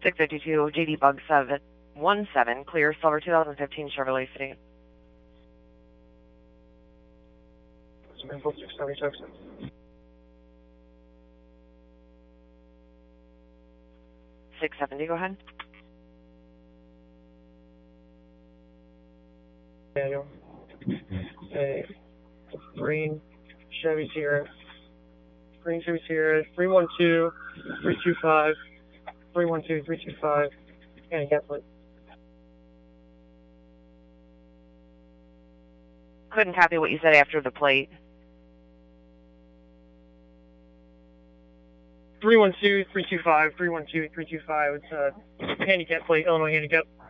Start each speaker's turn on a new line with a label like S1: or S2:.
S1: 652 JD Bug 717, clear, silver 2015 Chevrolet City.
S2: 676.
S1: 670, go ahead.
S2: Daniel. A green Chevy Sierra. Green Chevy Sierra, 312, 325, 312, 325, and gas plate.
S1: Couldn't copy what you said after the plate.
S2: 312, 325, 312, 325. It's a handicap plate, Illinois handicap.